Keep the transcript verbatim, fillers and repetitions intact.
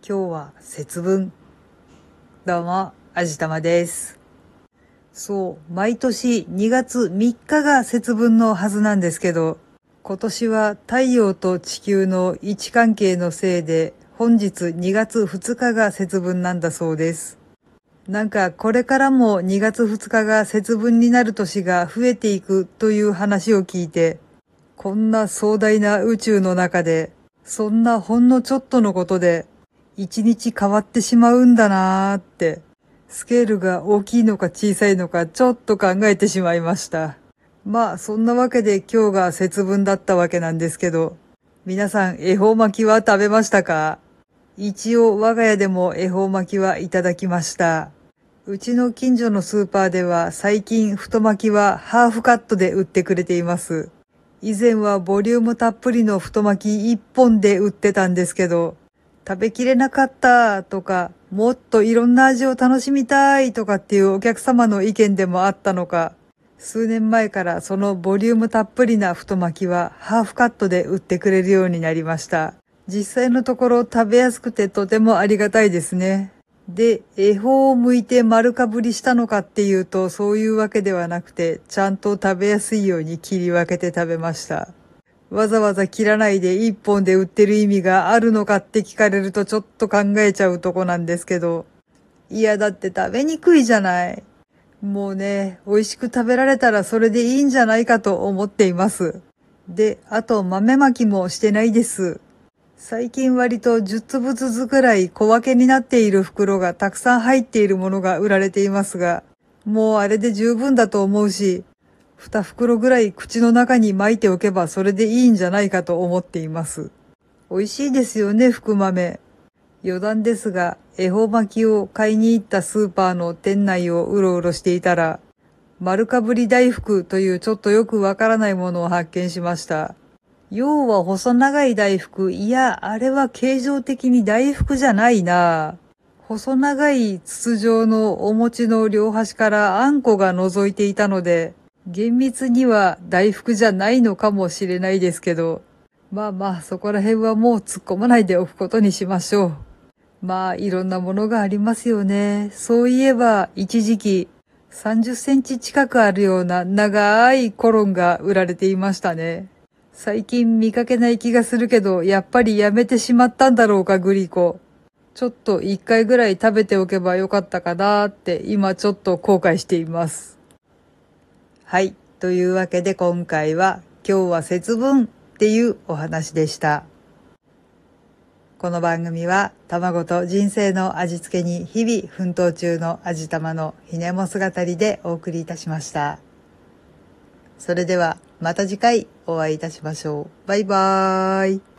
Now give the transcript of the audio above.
今日は節分。どうも、あじたまです。そう、毎年にがつみっかが節分のはずなんですけど、今年は太陽と地球の位置関係のせいで、本日にがつふつかが節分なんだそうです。なんかこれからもにがつふつかが節分になる年が増えていくという話を聞いて、こんな壮大な宇宙の中で、そんなほんのちょっとのことで、一日変わってしまうんだなーって、スケールが大きいのか小さいのかちょっと考えてしまいました。まあそんなわけで今日が節分だったわけなんですけど、皆さん恵方巻きは食べましたか？一応我が家でも恵方巻きはいただきました。うちの近所のスーパーでは最近太巻きはハーフカットで売ってくれています。以前はボリュームたっぷりの太巻きいっぽんで売ってたんですけど、食べきれなかったとか、もっといろんな味を楽しみたいとかっていうお客様の意見でもあったのか、数年前からそのボリュームたっぷりな太巻きはハーフカットで売ってくれるようになりました。実際のところ食べやすくてとてもありがたいですね。で、恵方を剥いて丸かぶりしたのかっていうとそういうわけではなくて、ちゃんと食べやすいように切り分けて食べました。わざわざ切らないで一本で売ってる意味があるのかって聞かれるとちょっと考えちゃうとこなんですけど。いやだって食べにくいじゃない。もうね、美味しく食べられたらそれでいいんじゃないかと思っています。で、あと豆まきもしてないです。最近割とじゅっつぶずつくらい小分けになっている袋がたくさん入っているものが売られていますが、もうあれで十分だと思うし、に袋ぐらい口の中に巻いておけばそれでいいんじゃないかと思っています。美味しいですよね、福豆。余談ですが、恵方巻きを買いに行ったスーパーの店内をうろうろしていたら、丸かぶり大福というちょっとよくわからないものを発見しました。要は細長い大福、いや、あれは形状的に大福じゃないな。細長い筒状のお餅の両端からあんこが覗いていたので、厳密には大福じゃないのかもしれないですけど、まあまあそこら辺はもう突っ込まないでおくことにしましょう。まあいろんなものがありますよね。そういえば一時期さんじゅっセンチ近くあるような長いコロンが売られていましたね。最近見かけない気がするけど、やっぱりやめてしまったんだろうか、グリコ。ちょっと一回ぐらい食べておけばよかったかなーって今ちょっと後悔しています。はい。というわけで今回は今日は節分っていうお話でした。この番組は卵と人生の味付けに日々奮闘中の味玉のひねも姿りでお送りいたしました。それではまた次回お会いいたしましょう。バイバーイ。